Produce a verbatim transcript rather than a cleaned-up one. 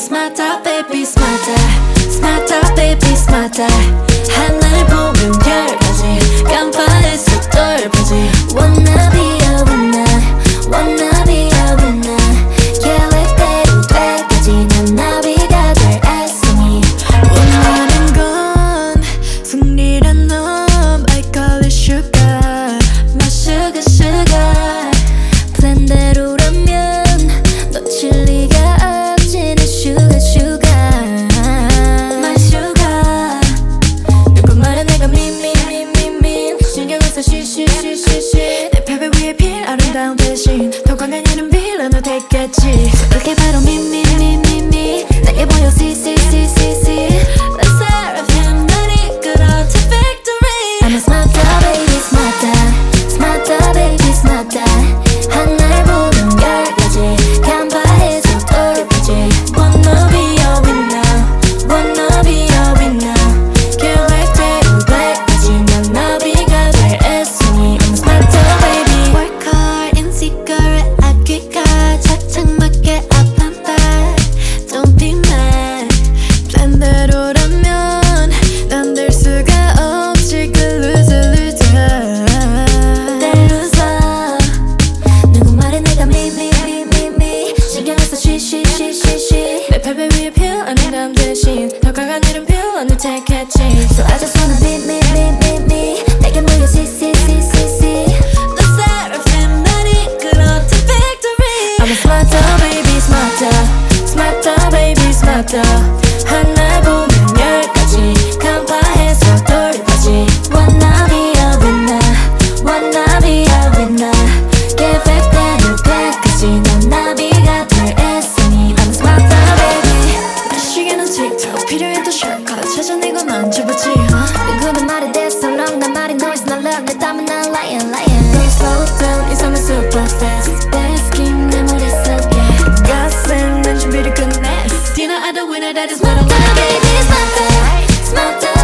smarter baby smarter smarter baby smarter 하늘 보면 별까지 깜빡했어 똘빠지 Wanna be a winner Wanna be a winner 계획대로 될까지 난 나비가 될 애송이 원하는 건 승리란 놈 I call it sugar My sugar sugar 플랜대로라면 놓칠 리가 없지 내 sugar sugar My sugar 누구 말해 내가 미미미미미 신경을 써 쉬쉬쉬쉬쉬 내 패배 위에 필 아름다운 대신 더 강한 이름 빌런을 택했지 그게 바로 미미미미미 내게 보여 see see see see see Let's seraphim 날 이끌어 to victory I'm a smarter baby smarter smarter baby smarter 하늘 보면 열까지 간파해서 똘빠지 Wanna be a winner Wanna be a winner 계획대로 될까지 난 나비가 될 애송이 I'm a smarter baby Work hard in secret 아끼가 착착 맞게 up and back Don't be mad 플랜대로라면 난 될 수가 없지 그 loser loser 내 loser 누구 말해 내가 미미미미미 신경을 써 쉬쉬쉬쉬쉬 내 패배 위에 필요한 남 대신 더 강한 이름 필요한을 택했지 So I just wanna be me me me me 내게 모여 see see see see see The seraphim 날 이끌어 to victory I'm a smarter baby smarter smarter baby smarter 하늘 보면 열까지 간파해서 똘빠지 Wanna be a winner Wanna be a winner 계획대로 될까지 난 나비가 될 애송이 I'm a smarter baby 시계는 틱톡 필요해도 shortcut 찾아내고 난 줘보지 누구든 말이 됐어 wrong 난 말이 noise 난 love 내 땀은 난 lion lion Don't slow down 이 삶은 super fast Best scheme 내 머릿속에 가슴 난 준비를 끝내 Dinner at the winner that is what I wanna be Smarter, smarter